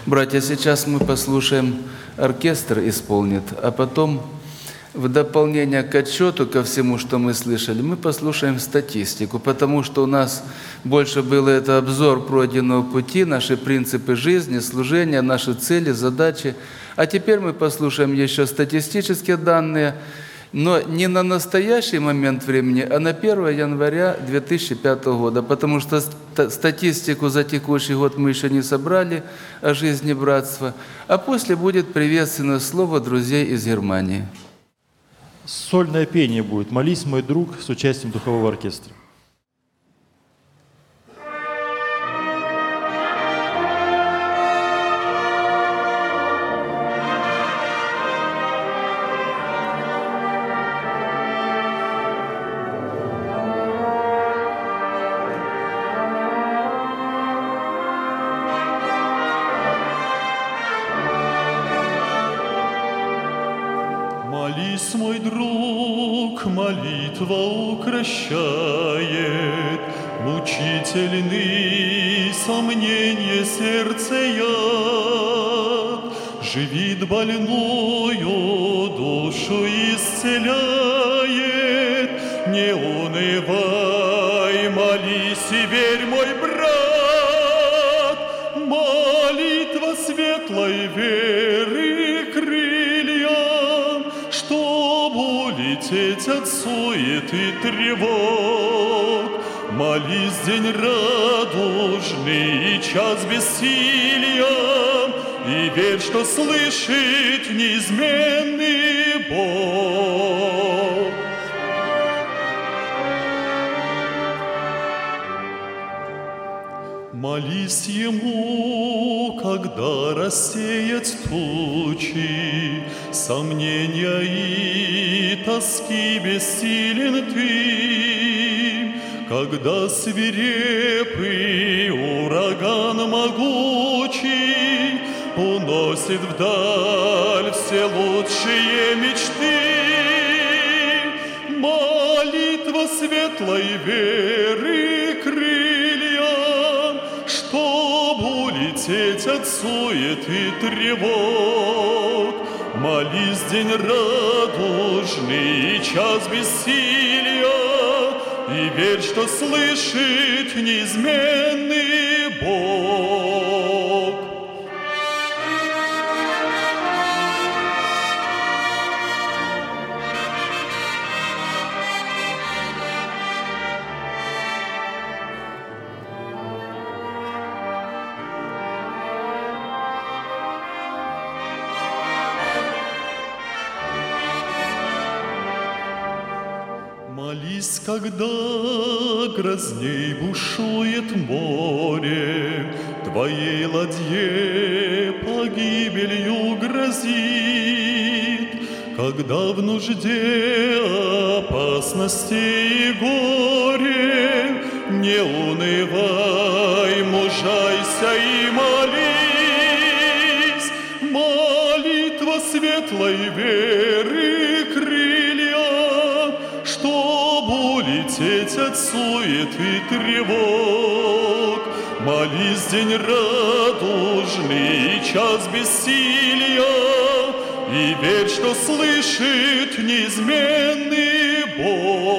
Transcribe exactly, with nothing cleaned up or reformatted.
Братья, сейчас мы послушаем, оркестр исполнит, а потом в дополнение к отчету, ко всему, что мы слышали, мы послушаем статистику, потому что у нас больше было это обзор пройденного пути, наши принципы жизни, служения, наши цели, задачи. А теперь мы послушаем еще статистические данные, но не на настоящий момент времени, а на первое января две тысячи пятого года, потому что статистику за текущий год мы еще не собрали о жизни братства, а после будет приветственное слово друзей из Германии. Сольное пение будет «Молись, мой друг» с участием духового оркестра. Молись, мой друг, молитва укращает мучительный сомнение сердце яд. Живит больную, душу исцеляет. Не унывай, молись и верь, мой брат. Молитва светлой веры крылья, чтоб улететь от сует и тревог. Молись день радужный и час бессилия, и верь, что слышит неизменный Бог. Молись Ему, когда рассеять тучи, сомнения и тоски бессилен ты, когда свирепый ураган могучий уносит вдаль все лучшие мечты. Молитва светлой веры крылья, чтоб улететь от сует и тревог. Молись день радужный и час бессилия, и верь, что слышит неизменный Бог. Молись, когда грозней бушует море, твоей ладье погибелью грозит, когда в нужде, опасности и горе, не унывай, мужайся и молись. Молитва светлой веры крылья, чтоб улететь от сует и тревог. Молись день радужный и час бессилия, и верь, что слышит неизменный Бог.